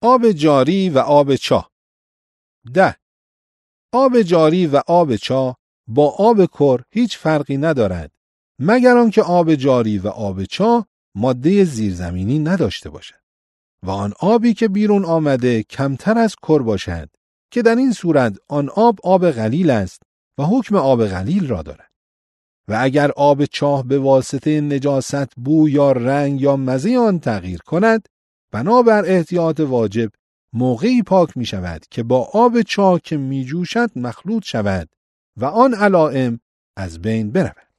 آب جاری و آب چاه. 10. آب جاری و آب چاه با آب کر هیچ فرقی ندارد مگر آنکه آب جاری و آب چاه ماده زیرزمینی نداشته باشد و آن آبی که بیرون آمده کمتر از کر باشد که در این صورت آن آب قلیل است و حکم آب قلیل را دارد. و اگر آب چاه به واسطه نجاست بو یا رنگ یا مزه آن تغییر کند، بنابر احتیاط واجب موقعی پاک می شود که با آب چاه که می جوشد مخلوط شود و آن علائم از بین برود.